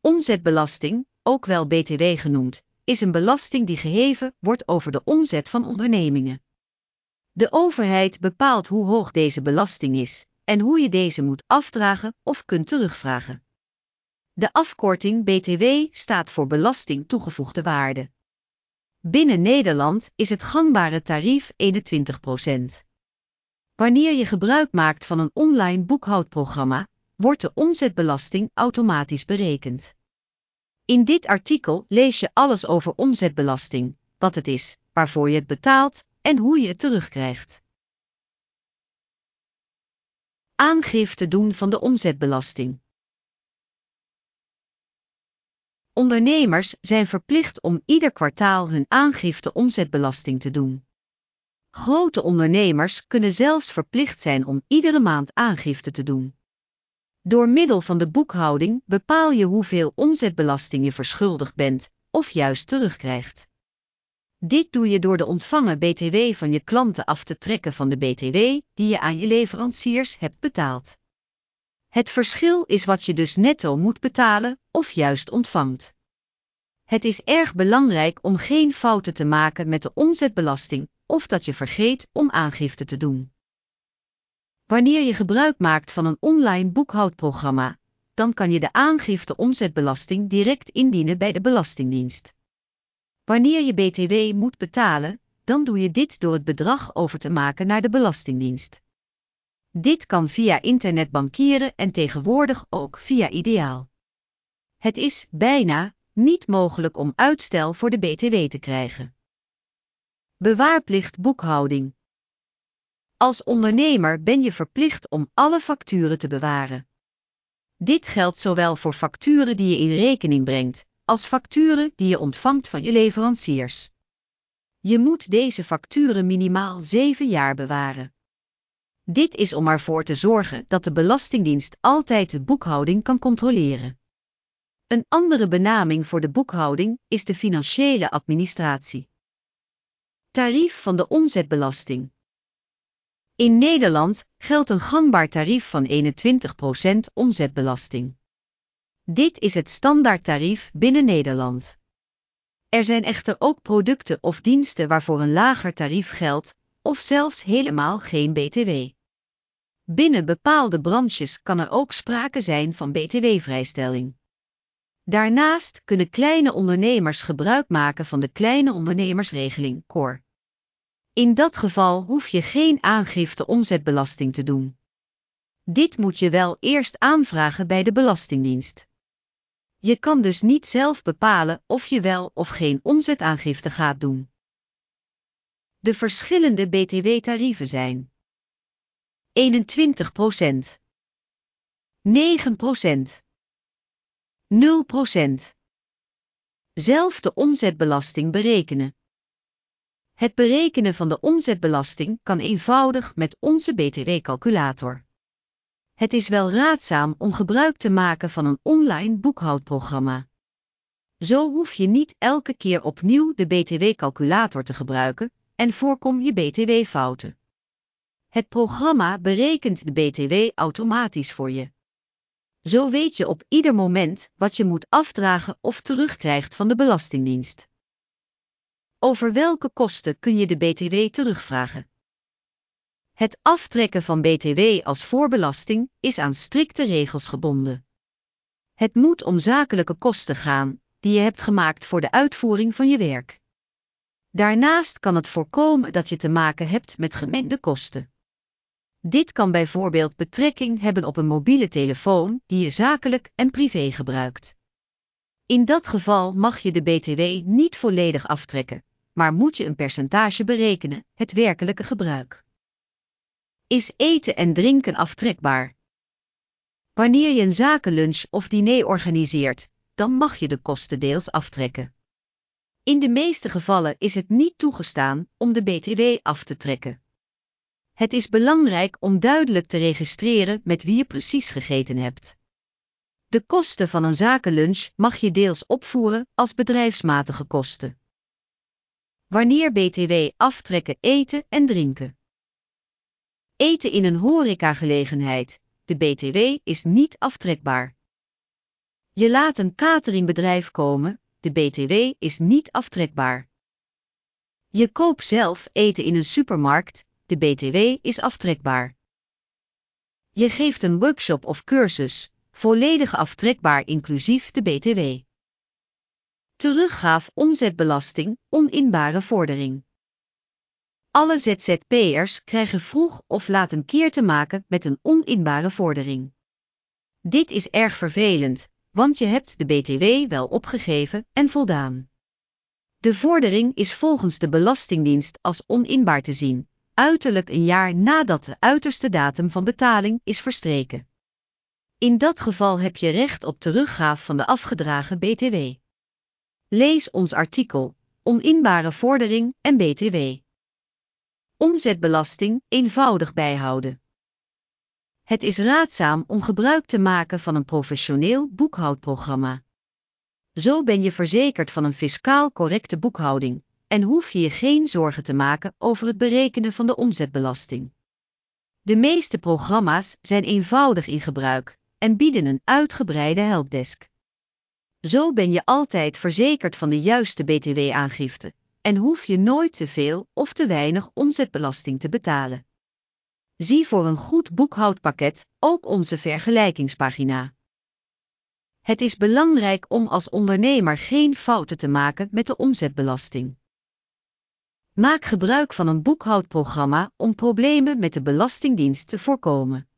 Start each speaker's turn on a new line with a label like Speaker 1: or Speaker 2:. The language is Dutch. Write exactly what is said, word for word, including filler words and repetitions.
Speaker 1: Omzetbelasting, ook wel B T W genoemd, is een belasting die geheven wordt over de omzet van ondernemingen. De overheid bepaalt hoe hoog deze belasting is en hoe je deze moet afdragen of kunt terugvragen. De afkorting B T W staat voor belasting toegevoegde waarde. Binnen Nederland is het gangbare tarief eenentwintig procent. Wanneer je gebruik maakt van een online boekhoudprogramma, wordt de omzetbelasting automatisch berekend. In dit artikel lees je alles over omzetbelasting, wat het is, waarvoor je het betaalt en hoe je het terugkrijgt. Aangifte doen van de omzetbelasting. Ondernemers zijn verplicht om ieder kwartaal hun aangifte omzetbelasting te doen. Grote ondernemers kunnen zelfs verplicht zijn om iedere maand aangifte te doen. Door middel van de boekhouding bepaal je hoeveel omzetbelasting je verschuldigd bent, of juist terugkrijgt. Dit doe je door de ontvangen B T W van je klanten af te trekken van de B T W die je aan je leveranciers hebt betaald. Het verschil is wat je dus netto moet betalen, of juist ontvangt. Het is erg belangrijk om geen fouten te maken met de omzetbelasting, of dat je vergeet om aangifte te doen. Wanneer je gebruik maakt van een online boekhoudprogramma, dan kan je de aangifte omzetbelasting direct indienen bij de Belastingdienst. Wanneer je B T W moet betalen, dan doe je dit door het bedrag over te maken naar de Belastingdienst. Dit kan via internetbankieren en tegenwoordig ook via Ideaal. Het is bijna niet mogelijk om uitstel voor de B T W te krijgen. Bewaarplicht boekhouding. Als ondernemer ben je verplicht om alle facturen te bewaren. Dit geldt zowel voor facturen die je in rekening brengt, als facturen die je ontvangt van je leveranciers. Je moet deze facturen minimaal zeven jaar bewaren. Dit is om ervoor te zorgen dat de Belastingdienst altijd de boekhouding kan controleren. Een andere benaming voor de boekhouding is de financiële administratie. Tarief van de omzetbelasting. In Nederland geldt een gangbaar tarief van eenentwintig procent omzetbelasting. Dit is het standaardtarief binnen Nederland. Er zijn echter ook producten of diensten waarvoor een lager tarief geldt, of zelfs helemaal geen B T W. Binnen bepaalde branches kan er ook sprake zijn van B T W-vrijstelling. Daarnaast kunnen kleine ondernemers gebruik maken van de Kleine Ondernemersregeling C O R. In dat geval hoef je geen aangifte omzetbelasting te doen. Dit moet je wel eerst aanvragen bij de Belastingdienst. Je kan dus niet zelf bepalen of je wel of geen omzetaangifte gaat doen. De verschillende B T W-tarieven zijn eenentwintig procent, negen procent, nul procent. Zelf de omzetbelasting berekenen. Het berekenen van de omzetbelasting kan eenvoudig met onze B T W-calculator. Het is wel raadzaam om gebruik te maken van een online boekhoudprogramma. Zo hoef je niet elke keer opnieuw de B T W-calculator te gebruiken en voorkom je B T W-fouten. Het programma berekent de B T W automatisch voor je. Zo weet je op ieder moment wat je moet afdragen of terugkrijgt van de Belastingdienst. Over welke kosten kun je de B T W terugvragen? Het aftrekken van B T W als voorbelasting is aan strikte regels gebonden. Het moet om zakelijke kosten gaan, die je hebt gemaakt voor de uitvoering van je werk. Daarnaast kan het voorkomen dat je te maken hebt met gemengde kosten. Dit kan bijvoorbeeld betrekking hebben op een mobiele telefoon die je zakelijk en privé gebruikt. In dat geval mag je de B T W niet volledig aftrekken, maar moet je een percentage berekenen, het werkelijke gebruik. Is eten en drinken aftrekbaar? Wanneer je een zakenlunch of diner organiseert, dan mag je de kosten deels aftrekken. In de meeste gevallen is het niet toegestaan om de B T W af te trekken. Het is belangrijk om duidelijk te registreren met wie je precies gegeten hebt. De kosten van een zakenlunch mag je deels opvoeren als bedrijfsmatige kosten. Wanneer B T W aftrekken eten en drinken? Eten in een horecagelegenheid, de B T W is niet aftrekbaar. Je laat een cateringbedrijf komen, de B T W is niet aftrekbaar. Je koopt zelf eten in een supermarkt, de B T W is aftrekbaar. Je geeft een workshop of cursus, volledig aftrekbaar inclusief de B T W. Teruggaaf omzetbelasting, oninbare vordering. Alle Z Z P'ers krijgen vroeg of laat een keer te maken met een oninbare vordering. Dit is erg vervelend, want je hebt de B T W wel opgegeven en voldaan. De vordering is volgens de Belastingdienst als oninbaar te zien, uiterlijk een jaar nadat de uiterste datum van betaling is verstreken. In dat geval heb je recht op teruggaaf van de afgedragen B T W. Lees ons artikel, oninbare vordering en B T W. Omzetbelasting eenvoudig bijhouden. Het is raadzaam om gebruik te maken van een professioneel boekhoudprogramma. Zo ben je verzekerd van een fiscaal correcte boekhouding en hoef je je geen zorgen te maken over het berekenen van de omzetbelasting. De meeste programma's zijn eenvoudig in gebruik en bieden een uitgebreide helpdesk. Zo ben je altijd verzekerd van de juiste B T W-aangifte en hoef je nooit te veel of te weinig omzetbelasting te betalen. Zie voor een goed boekhoudpakket ook onze vergelijkingspagina. Het is belangrijk om als ondernemer geen fouten te maken met de omzetbelasting. Maak gebruik van een boekhoudprogramma om problemen met de Belastingdienst te voorkomen.